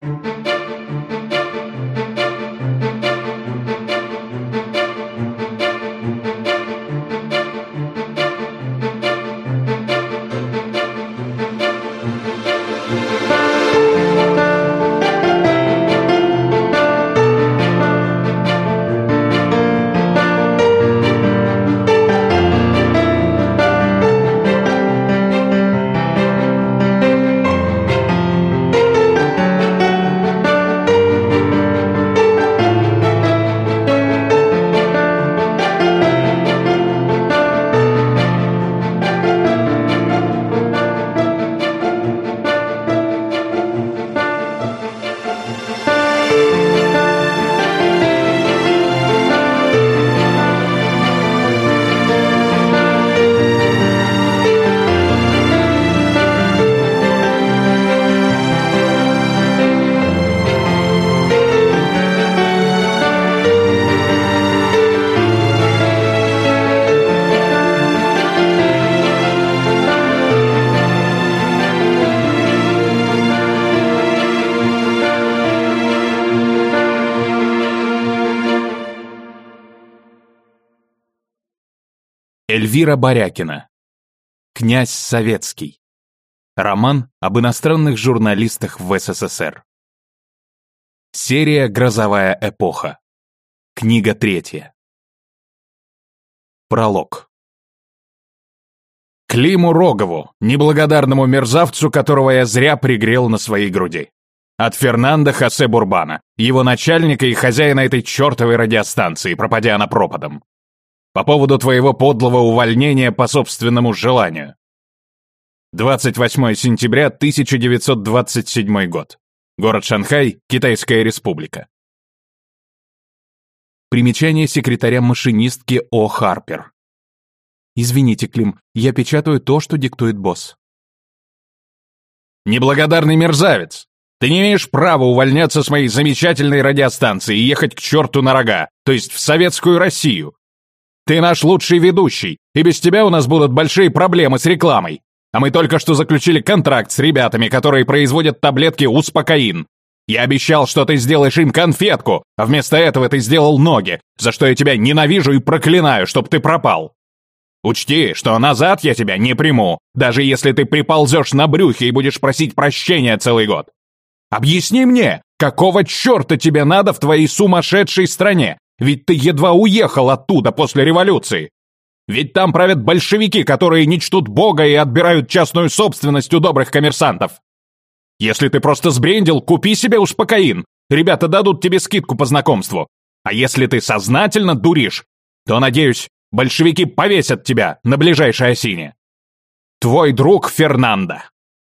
Эльвира Борякина. Князь Советский. Роман об иностранных журналистах в СССР. Серия «Грозовая эпоха». Книга 3. Пролог. Климу Рогову, неблагодарному мерзавцу, которого я зря пригрел на своей груди. От Фернандо Хосе Бурбана, его начальника и хозяина этой чертовой радиостанции, пропадя она пропадом. По поводу твоего подлого увольнения по собственному желанию. 28 сентября 1927 год. Город Шанхай, Китайская Республика. Примечание секретаря машинистки О. Харпер. Извините, Клим, я печатаю то, что диктует босс. Неблагодарный мерзавец! Ты не имеешь права увольняться с моей замечательной радиостанции и ехать к черту на рога, то есть в Советскую Россию. Ты наш лучший ведущий, и без тебя у нас будут большие проблемы с рекламой. А мы только что заключили контракт с ребятами, которые производят таблетки успокоин. Я обещал, что ты сделаешь им конфетку, а вместо этого ты сделал ноги, за что я тебя ненавижу и проклинаю, чтоб ты пропал. Учти, что назад я тебя не приму, даже если ты приползешь на брюхе и будешь просить прощения целый год. Объясни мне, какого черта тебе надо в твоей сумасшедшей стране? Ведь ты едва уехал оттуда после революции. Ведь там правят большевики, которые не чтут Бога и отбирают частную собственность у добрых коммерсантов. Если ты просто сбрендил, купи себе успокоин. Ребята дадут тебе скидку по знакомству. А если ты сознательно дуришь, то, надеюсь, большевики повесят тебя на ближайшей осине. Твой друг Фернандо.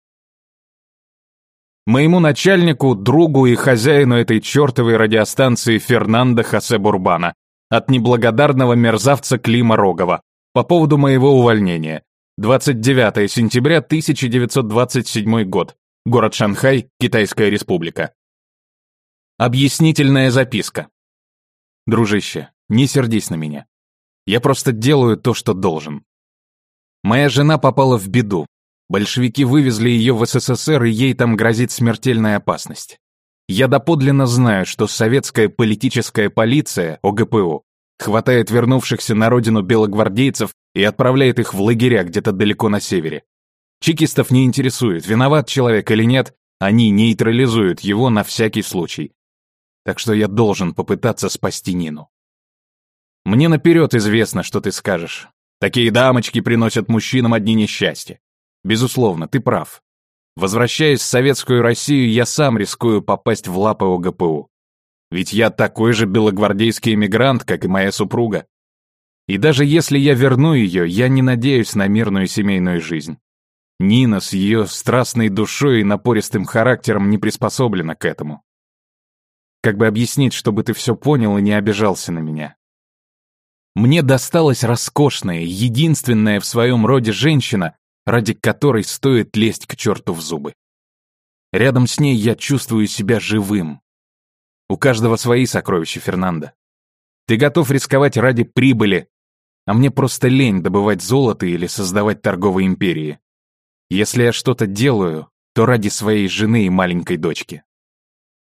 Моему начальнику, другу и хозяину этой чертовой радиостанции Фернандо Хосе Бурбана от неблагодарного мерзавца Клима Рогова по поводу моего увольнения. 29 сентября 1927 год. Город Шанхай, Китайская Республика. Объяснительная записка. Дружище, не сердись на меня. Я просто делаю то, что должен. Моя жена попала в беду. Большевики вывезли ее в СССР, и ей там грозит смертельная опасность. Я доподлинно знаю, что советская политическая полиция, ОГПУ, хватает вернувшихся на родину белогвардейцев и отправляет их в лагеря где-то далеко на севере. Чекистов не интересует, виноват человек или нет, они нейтрализуют его на всякий случай. Так что я должен попытаться спасти Нину. Мне наперед известно, что ты скажешь. Такие дамочки приносят мужчинам одни несчастья. Безусловно, ты прав. Возвращаясь в Советскую Россию, я сам рискую попасть в лапы ОГПУ. Ведь я такой же белогвардейский эмигрант, как и моя супруга. И даже если я верну ее, я не надеюсь на мирную семейную жизнь. Нина с ее страстной душой и напористым характером не приспособлена к этому. Как бы объяснить, чтобы ты все понял и не обижался на меня? Мне досталась роскошная, единственная в своем роде женщина, ради которой стоит лезть к черту в зубы. Рядом с ней я чувствую себя живым. У каждого свои сокровища, Фернандо. Ты готов рисковать ради прибыли, а мне просто лень добывать золото или создавать торговые империи. Если я что-то делаю, то ради своей жены и маленькой дочки.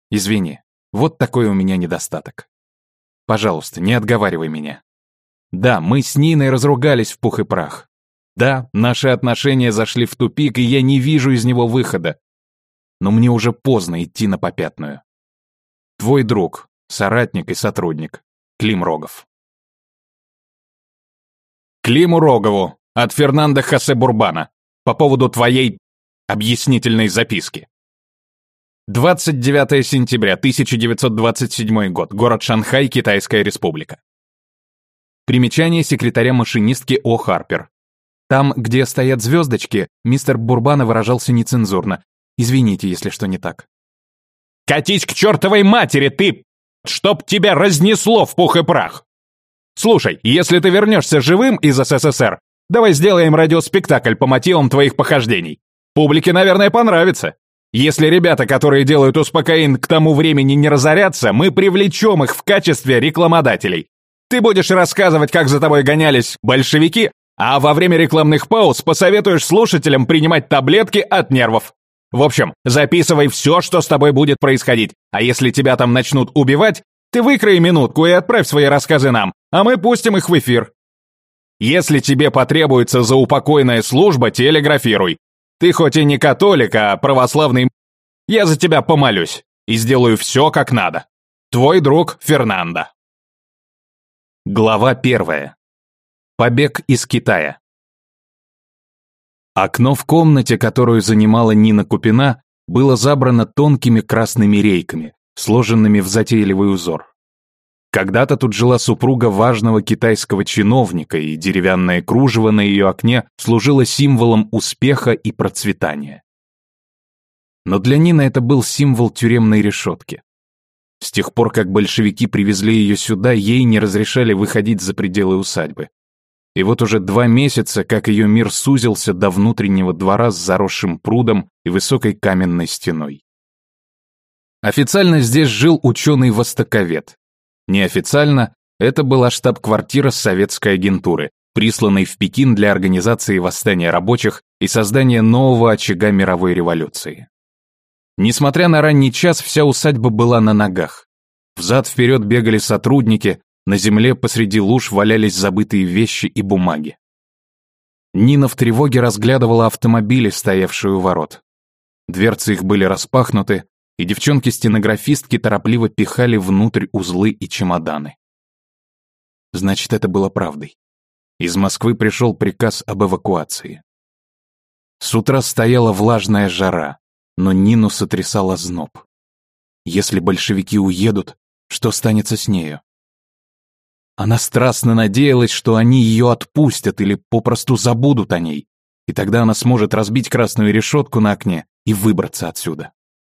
Извини, вот такой у меня недостаток. Пожалуйста, не отговаривай меня. Да, мы с Ниной разругались в пух и прах. Да, наши отношения зашли в тупик, и я не вижу из него выхода. Но мне уже поздно идти на попятную. Твой друг, соратник и сотрудник, Клим Рогов. Климу Рогову от Фернандо Хосе Бурбана по поводу твоей объяснительной записки. 29 сентября 1927 год. Город Шанхай, Китайская Республика. Примечание секретаря машинистки О. Харпер. Там, где стоят звездочки, мистер Бурбана выражался нецензурно. Извините, если что не так. «Катись к чертовой матери, ты! Чтоб тебя разнесло в пух и прах! Слушай, если ты вернешься живым из СССР, давай сделаем радиоспектакль по мотивам твоих похождений. Публике, наверное, понравится. Если ребята, которые делают успокоин, к тому времени не разорятся, мы привлечем их в качестве рекламодателей. Ты будешь рассказывать, как за тобой гонялись большевики, а во время рекламных пауз посоветуешь слушателям принимать таблетки от нервов. В общем, записывай все, что с тобой будет происходить, а если тебя там начнут убивать, ты выкрои минутку и отправь свои рассказы нам, а мы пустим их в эфир. Если тебе потребуется заупокойная служба, телеграфируй. Ты хоть и не католик, а православный, я за тебя помолюсь и сделаю все как надо. Твой друг Фернандо. Глава 1. Побег из Китая. Окно в комнате, которую занимала Нина Купина, было забрано тонкими красными рейками, сложенными в затейливый узор. Когда-то тут жила супруга важного китайского чиновника, и деревянное кружево на ее окне служило символом успеха и процветания. Но для Нины это был символ тюремной решетки. С тех пор, как большевики привезли ее сюда, ей не разрешали выходить за пределы усадьбы. И вот уже 2 месяца, как ее мир сузился до внутреннего двора с заросшим прудом и высокой каменной стеной. Официально здесь жил ученый-востоковед. Неофициально это была штаб-квартира советской агентуры, присланной в Пекин для организации восстания рабочих и создания нового очага мировой революции. Несмотря на ранний час, вся усадьба была на ногах. Взад-вперед бегали сотрудники, на земле посреди луж валялись забытые вещи и бумаги. Нина в тревоге разглядывала автомобили, стоявшие у ворот. Дверцы их были распахнуты, и девчонки-стенографистки торопливо пихали внутрь узлы и чемоданы. Значит, это было правдой. Из Москвы пришел приказ об эвакуации. С утра стояла влажная жара, но Нину сотрясал озноб. Если большевики уедут, что станется с нею? Она страстно надеялась, что они ее отпустят или попросту забудут о ней, и тогда она сможет разбить красную решетку на окне и выбраться отсюда.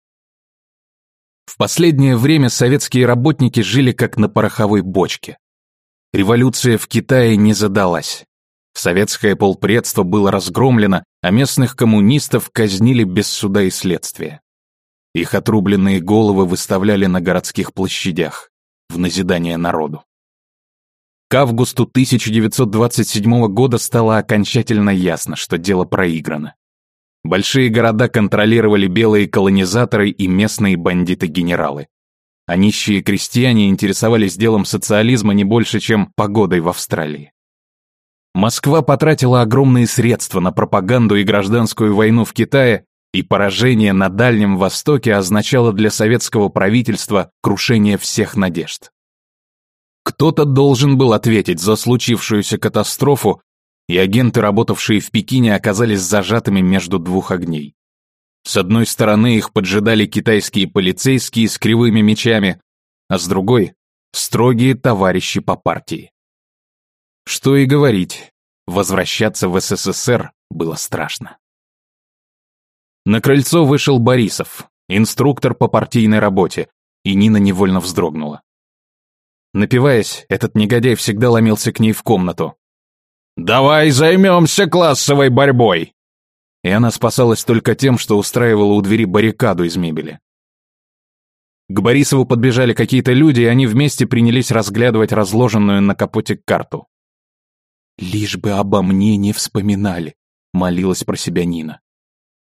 В последнее время советские работники жили как на пороховой бочке. Революция в Китае не задалась. Советское полпредство было разгромлено, а местных коммунистов казнили без суда и следствия. Их отрубленные головы выставляли на городских площадях, в назидание народу. К августу 1927 года стало окончательно ясно, что дело проиграно. Большие города контролировали белые колонизаторы и местные бандиты-генералы. А нищие крестьяне интересовались делом социализма не больше, чем погодой в Австралии. Москва потратила огромные средства на пропаганду и гражданскую войну в Китае, и поражение на Дальнем Востоке означало для советского правительства крушение всех надежд. Кто-то должен был ответить за случившуюся катастрофу, и агенты, работавшие в Пекине, оказались зажатыми между двух огней. С одной стороны их поджидали китайские полицейские с кривыми мечами, а с другой — строгие товарищи по партии. Что и говорить, возвращаться в СССР было страшно. На крыльцо вышел Борисов, инструктор по партийной работе, и Нина невольно вздрогнула. Напиваясь, этот негодяй всегда ломился к ней в комнату. «Давай займемся классовой борьбой!» И она спасалась только тем, что устраивала у двери баррикаду из мебели. К Борисову подбежали какие-то люди, и они вместе принялись разглядывать разложенную на капоте карту. «Лишь бы обо мне не вспоминали», — молилась про себя Нина.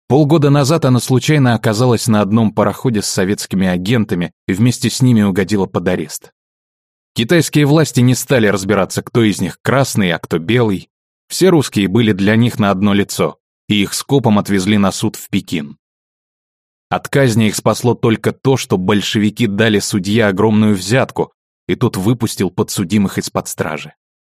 Полгода назад она случайно оказалась на одном пароходе с советскими агентами и вместе с ними угодила под арест. Китайские власти не стали разбираться, кто из них красный, а кто белый. Все русские были для них на одно лицо, и их скопом отвезли на суд в Пекин. От казни их спасло только то, что большевики дали судье огромную взятку, и тот выпустил подсудимых из-под стражи.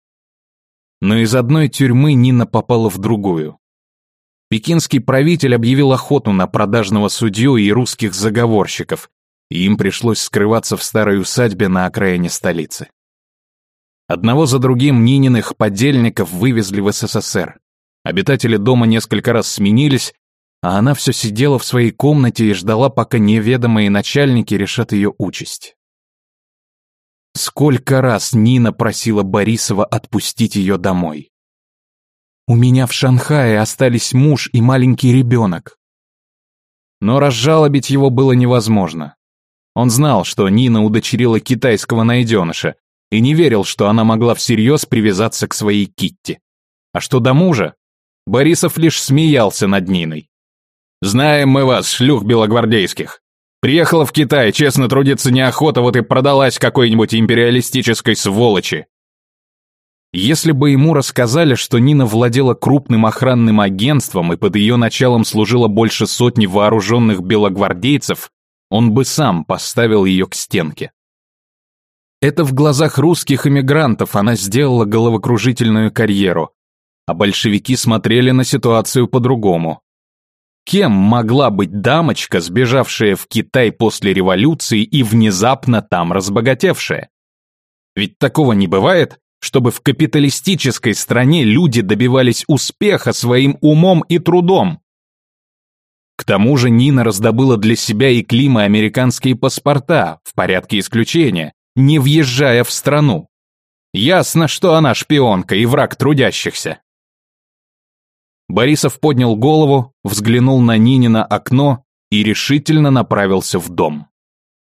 Но из одной тюрьмы Нина попала в другую. Пекинский правитель объявил охоту на продажного судью и русских заговорщиков, и им пришлось скрываться в старой усадьбе на окраине столицы. Одного за другим Нининых подельников вывезли в СССР. Обитатели дома несколько раз сменились, а она все сидела в своей комнате и ждала, пока неведомые начальники решат ее участь. Сколько раз Нина просила Борисова отпустить ее домой. «У меня в Шанхае остались муж и маленький ребенок». Но разжалобить его было невозможно. Он знал, что Нина удочерила китайского найденыша, и не верил, что она могла всерьез привязаться к своей Китти. А что до мужа? Борисов лишь смеялся над Ниной. «Знаем мы вас, шлюх белогвардейских. Приехала в Китай, честно трудиться неохота, вот и продалась какой-нибудь империалистической сволочи». Если бы ему рассказали, что Нина владела крупным охранным агентством и под ее началом служило больше сотни вооруженных белогвардейцев, он бы сам поставил ее к стенке. Это в глазах русских эмигрантов она сделала головокружительную карьеру, а большевики смотрели на ситуацию по-другому. Кем могла быть дамочка, сбежавшая в Китай после революции и внезапно там разбогатевшая? Ведь такого не бывает, чтобы в капиталистической стране люди добивались успеха своим умом и трудом. К тому же Нина раздобыла для себя и Клима американские паспорта, в порядке исключения, не въезжая в страну. Ясно, что она шпионка и враг трудящихся. Борисов поднял голову, взглянул на Нинино окно и решительно направился в дом.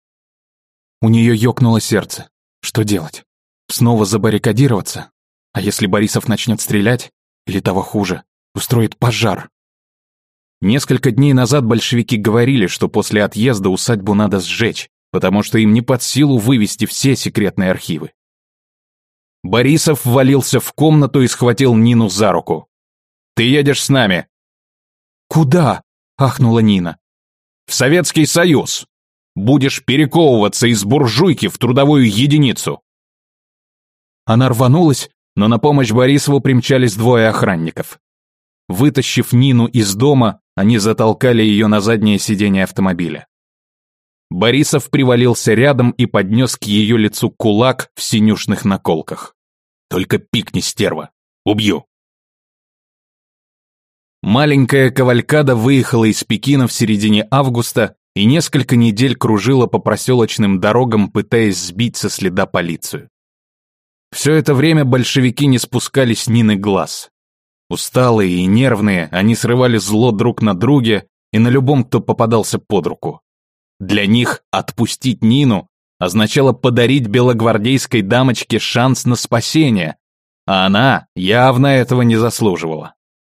У нее ёкнуло сердце. Что делать? Снова забаррикадироваться? А если Борисов начнет стрелять? Или того хуже, устроит пожар? Несколько дней назад большевики говорили, что после отъезда усадьбу надо сжечь, потому что им не под силу вывести все секретные архивы. Борисов ввалился в комнату и схватил Нину за руку. «Ты едешь с нами». «Куда?» — ахнула Нина. «В Советский Союз. Будешь перековываться из буржуйки в трудовую единицу». Она рванулась, но на помощь Борисову примчались двое охранников. Вытащив Нину из дома, они затолкали ее на заднее сиденье автомобиля. Борисов привалился рядом и поднес к ее лицу кулак в синюшных наколках. «Только пикни, стерва! Убью!» Маленькая кавалькада выехала из Пекина в середине августа и несколько недель кружила по проселочным дорогам, пытаясь сбить со следа полицию. Все это время большевики не спускали с Нины глаз. Усталые и нервные, они срывали зло друг на друге и на любом, кто попадался под руку. Для них отпустить Нину означало подарить белогвардейской дамочке шанс на спасение, а она явно этого не заслуживала.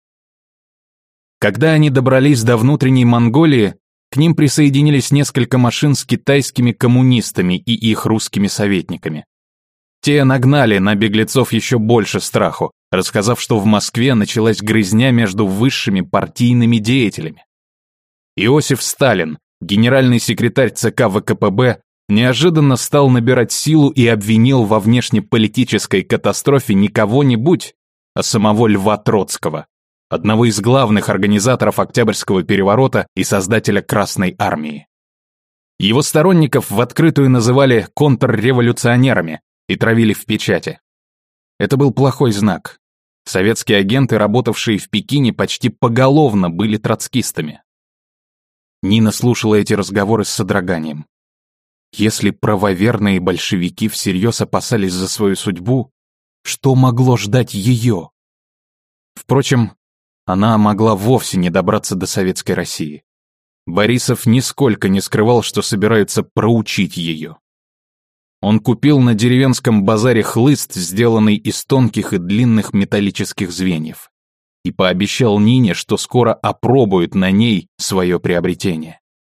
Когда они добрались до внутренней Монголии, к ним присоединились несколько машин с китайскими коммунистами и их русскими советниками. Те нагнали на беглецов еще больше страху, рассказав, что в Москве началась грызня между высшими партийными деятелями. Иосиф Сталин, генеральный секретарь ЦК ВКПБ, неожиданно стал набирать силу и обвинил во внешнеполитической катастрофе не кого-нибудь, а самого Льва Троцкого, одного из главных организаторов Октябрьского переворота и создателя Красной армии. Его сторонников в открытую называли контрреволюционерами и травили в печати. Это был плохой знак. Советские агенты, работавшие в Пекине, почти поголовно были троцкистами. Нина слушала эти разговоры с содроганием. Если правоверные большевики всерьез опасались за свою судьбу, что могло ждать ее? Впрочем, она могла вовсе не добраться до советской России. Борисов нисколько не скрывал, что собирается проучить ее. Он купил на деревенском базаре хлыст, сделанный из тонких и длинных металлических звеньев. и пообещал Нине, что скоро опробует на ней свое приобретение.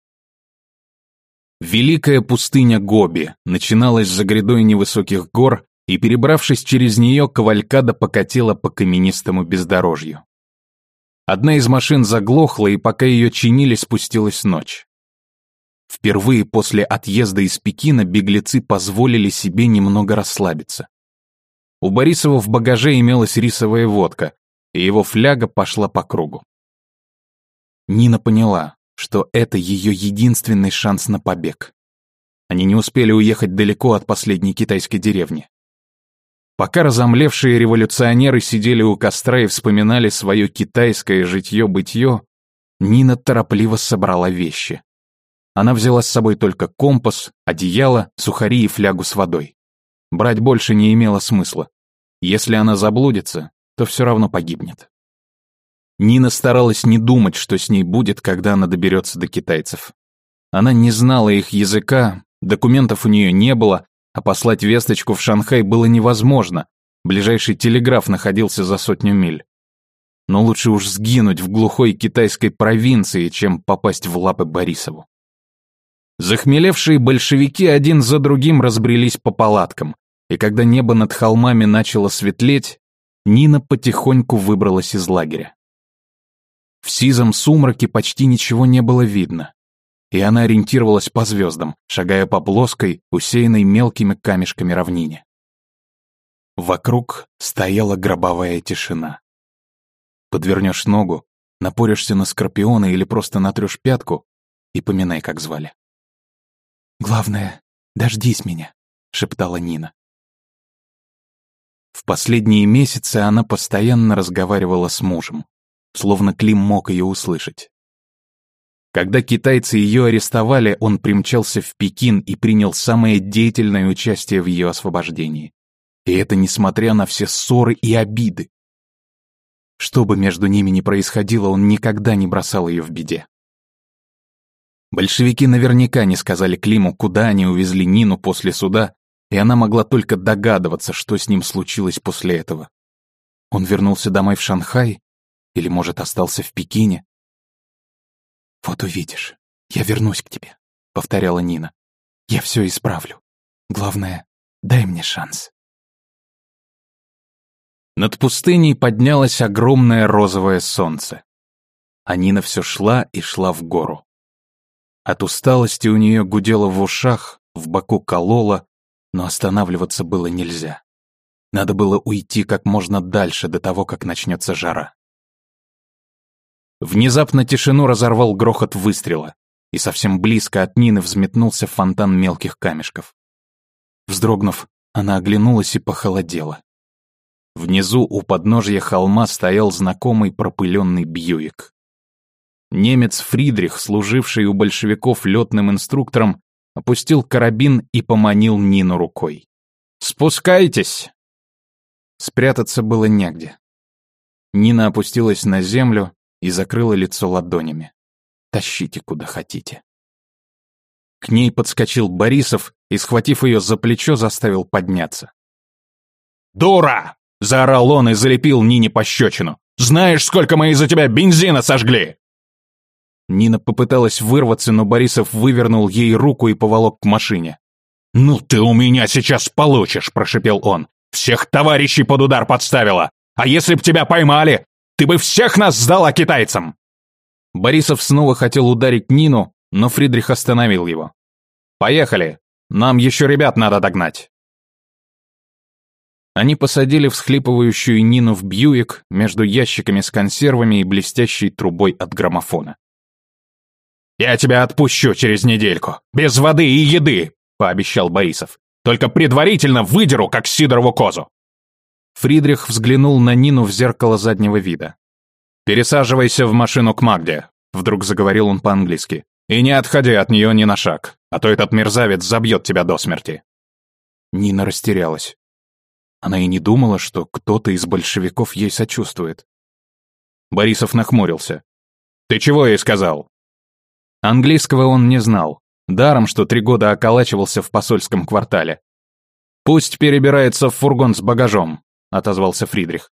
Великая пустыня Гоби начиналась за грядой невысоких гор, и, перебравшись через нее, кавалькада покатила по каменистому бездорожью. Одна из машин заглохла, и пока ее чинили, спустилась ночь. Впервые после отъезда из Пекина беглецы позволили себе немного расслабиться. У Борисова в багаже имелась рисовая водка, и его фляга пошла по кругу. Нина поняла, что это ее единственный шанс на побег. Они не успели уехать далеко от последней китайской деревни. Пока разомлевшие революционеры сидели у костра и вспоминали свое китайское житье-бытье, Нина торопливо собрала вещи. Она взяла с собой только компас, одеяло, сухари и флягу с водой. Брать больше не имело смысла. Если она заблудится, то все равно погибнет. Нина старалась не думать, что с ней будет, когда она доберется до китайцев. Она не знала их языка, документов у нее не было, а послать весточку в Шанхай было невозможно, ближайший телеграф находился за 100 миль. Но лучше уж сгинуть в глухой китайской провинции, чем попасть в лапы Борисову. Захмелевшие большевики один за другим разбрелись по палаткам, и когда небо над холмами начало светлеть, Нина потихоньку выбралась из лагеря. В сизом сумраке почти ничего не было видно, и она ориентировалась по звездам, шагая по плоской, усеянной мелкими камешками равнине. Вокруг стояла гробовая тишина. Подвернешь ногу, напоришься на скорпиона или просто натрешь пятку и поминай, как звали. «Главное, дождись меня», — шептала Нина. В последние месяцы она постоянно разговаривала с мужем, словно Клим мог ее услышать. Когда китайцы ее арестовали, он примчался в Пекин и принял самое деятельное участие в ее освобождении. И это несмотря на все ссоры и обиды. Что бы между ними ни происходило, он никогда не бросал ее в беде. Большевики наверняка не сказали Климу, куда они увезли Нину после суда, и она могла только догадываться, что с ним случилось после этого. Он вернулся домой в Шанхай? Или, может, остался в Пекине? «Вот увидишь, я вернусь к тебе», — повторяла Нина. «Я все исправлю. Главное, дай мне шанс». Над пустыней поднялось огромное розовое солнце. А Нина все шла и шла в гору. От усталости у нее гудело в ушах, в боку кололо, но останавливаться было нельзя. Надо было уйти как можно дальше до того, как начнется жара. Внезапно тишину разорвал грохот выстрела, и совсем близко от Нины взметнулся фонтан мелких камешков. Вздрогнув, она оглянулась и похолодела. Внизу у подножья холма стоял знакомый пропыленный Бьюик. Немец Фридрих, служивший у большевиков летным инструктором, опустил карабин и поманил Нину рукой. «Спускайтесь!» Спрятаться было негде. Нина опустилась на землю и закрыла лицо ладонями. «Тащите куда хотите». К ней подскочил Борисов и, схватив ее за плечо, заставил подняться. «Дура!» — заорал он и залепил Нине пощечину. «Знаешь, сколько мы из-за тебя бензина сожгли?» Нина попыталась вырваться, но Борисов вывернул ей руку и поволок к машине. «Ну ты у меня сейчас получишь!» — прошипел он. «Всех товарищей под удар подставила! А если б тебя поймали, ты бы всех нас сдала китайцам!» Борисов снова хотел ударить Нину, но Фридрих остановил его. «Поехали! Нам еще ребят надо догнать!» Они посадили всхлипывающую Нину в Бьюик между ящиками с консервами и блестящей трубой от граммофона. «Я тебя отпущу через недельку, без воды и еды», — пообещал Борисов. «Только предварительно выдеру, как Сидорову козу». Фридрих взглянул на Нину в зеркало заднего вида. «Пересаживайся в машину к Магде», — вдруг заговорил он по-английски. «И не отходи от нее ни на шаг, а то этот мерзавец забьет тебя до смерти». Нина растерялась. Она и не думала, что кто-то из большевиков ей сочувствует. Борисов нахмурился. «Ты чего ей сказал?» Английского он не знал, даром, что 3 года околачивался в посольском квартале. «Пусть перебирается в фургон с багажом», — отозвался Фридрих.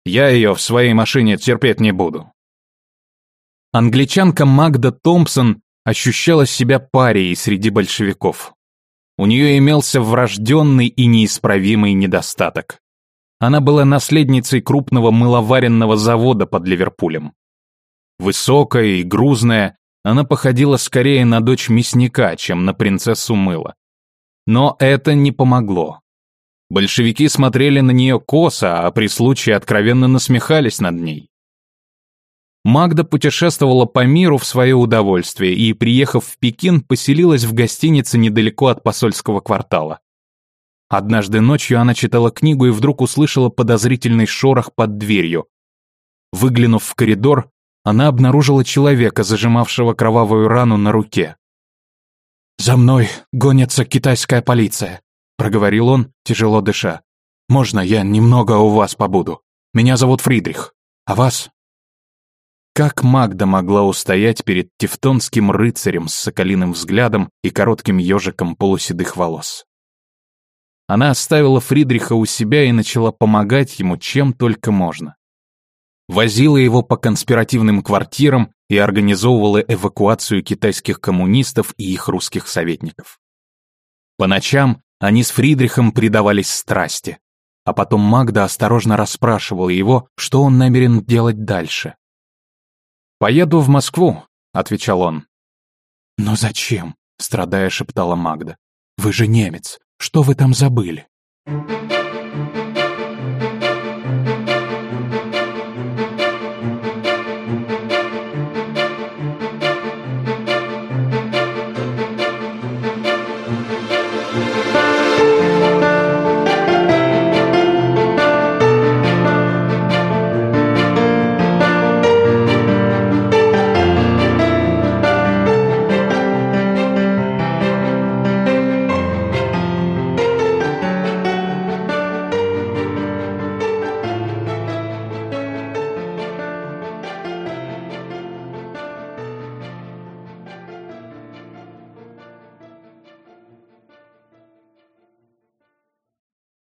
Я ее в своей машине терпеть не буду. Англичанка Магда Томпсон ощущала себя парией среди большевиков. У нее имелся врожденный и неисправимый недостаток. Она была наследницей крупного мыловаренного завода под Ливерпулем. Высокая и грузная, она походила скорее на дочь мясника, чем на принцессу мыла. Но это не помогло. Большевики смотрели на нее косо, а при случае откровенно насмехались над ней. Магда путешествовала по миру в свое удовольствие и, приехав в Пекин, поселилась в гостинице недалеко от посольского квартала. Однажды ночью она читала книгу и вдруг услышала подозрительный шорох под дверью. Выглянув в коридор, она обнаружила человека, зажимавшего кровавую рану на руке. «За мной гонится китайская полиция», — проговорил он, тяжело дыша. «Можно я немного у вас побуду? Меня зовут Фридрих. А вас?» Как Магда могла устоять перед тевтонским рыцарем с соколиным взглядом и коротким ежиком полуседых волос? Она оставила Фридриха у себя и начала помогать ему чем только можно. Возила его по конспиративным квартирам и организовывала эвакуацию китайских коммунистов и их русских советников. По ночам они с Фридрихом предавались страсти, а потом Магда осторожно расспрашивала его, что он намерен делать дальше. «Поеду в Москву», — отвечал он. «Но зачем?» — страдая шептала Магда. «Вы же немец, что вы там забыли?»